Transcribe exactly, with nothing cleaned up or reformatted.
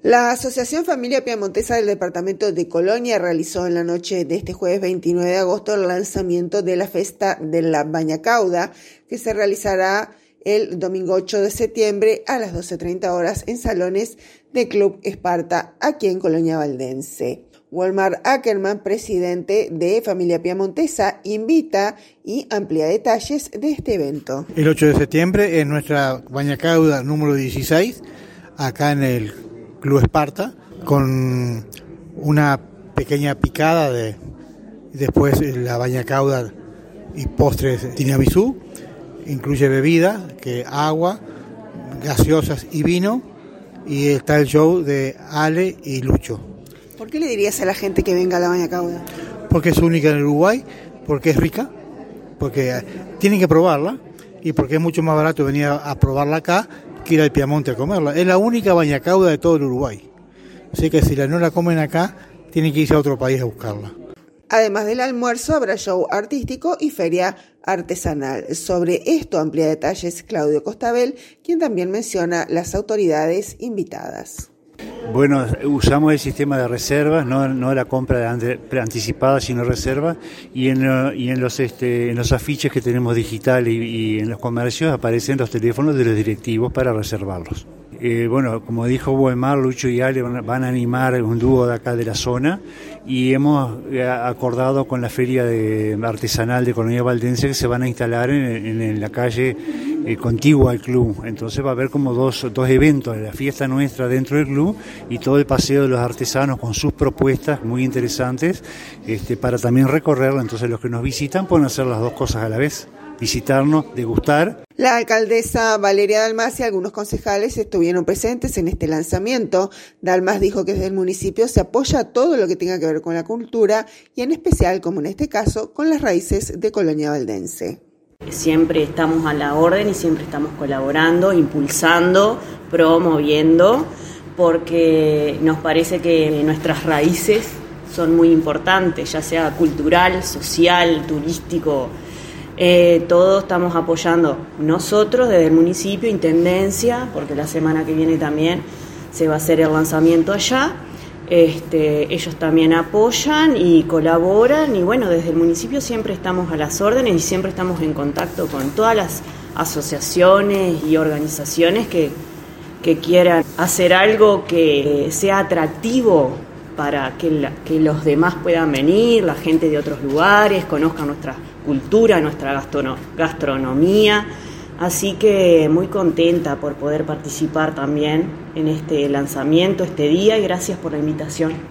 La Asociación Familia Piamontesa del Departamento de Colonia realizó en la noche de este jueves veintinueve de agosto el lanzamiento de la Festa de la Bañacauda, que se realizará el domingo ocho de septiembre a las doce treinta horas en salones de Club Esparta, aquí en Colonia Valdense. Walmar Ackerman, presidente de Familia Piamontesa, invita y amplía detalles de este evento. El ocho de septiembre es nuestra Bañacauda número dieciséis, acá en el Club Esparta, con una pequeña picada de después la bañacauda y postres tiramisú. Incluye bebidas, que agua, gaseosas y vino, y está el show de Ale y Lucho. ¿Por qué le dirías a la gente que venga a la bañacauda? Porque es única en el Uruguay, porque es rica, porque tienen que probarla y porque es mucho más barato venir a probarla acá que ir al Piamonte a comerla. Es la única bañacauda de todo el Uruguay. Así que si la no la comen acá, tienen que irse a otro país a buscarla. Además del almuerzo, habrá show artístico y feria artesanal. Sobre esto amplía detalles Claudio Costabel, quien también menciona las autoridades invitadas. Bueno, usamos el sistema de reservas, no, no la compra de ante, anticipada, sino reserva, y en, lo, y en los este, en los afiches que tenemos digital y, y en los comercios aparecen los teléfonos de los directivos para reservarlos. Eh, bueno, como dijo Walmar, Lucho y Ale van, van a animar un dúo de acá de la zona, y hemos acordado con la feria de, artesanal de Colonia Valdense que se van a instalar en, en, en la calle eh, contigua al club. Entonces va a haber como dos, dos eventos, la fiesta nuestra dentro del club y todo el paseo de los artesanos con sus propuestas muy interesantes este, para también recorrerlo. Entonces los que nos visitan pueden hacer las dos cosas a la vez: visitarnos, degustar. La alcaldesa Valeria Dalmas y algunos concejales estuvieron presentes en este lanzamiento. Dalmas dijo que desde el municipio se apoya todo lo que tenga que ver con la cultura y en especial, como en este caso, con las raíces de Colonia Valdense. Siempre estamos a la orden y siempre estamos colaborando, impulsando, promoviendo, porque nos parece que nuestras raíces son muy importantes, ya sea cultural, social, turístico. Eh, todos estamos apoyando nosotros desde el municipio, intendencia, porque la semana que viene también se va a hacer el lanzamiento allá. Este, ellos también apoyan y colaboran, y bueno, desde el municipio siempre estamos a las órdenes y siempre estamos en contacto con todas las asociaciones y organizaciones que, que quieran hacer algo que sea atractivo para que, la, que los demás puedan venir, la gente de otros lugares, conozcan nuestra cultura, nuestra gastrono, gastronomía. Así que muy contenta por poder participar también en este lanzamiento, este día, y gracias por la invitación.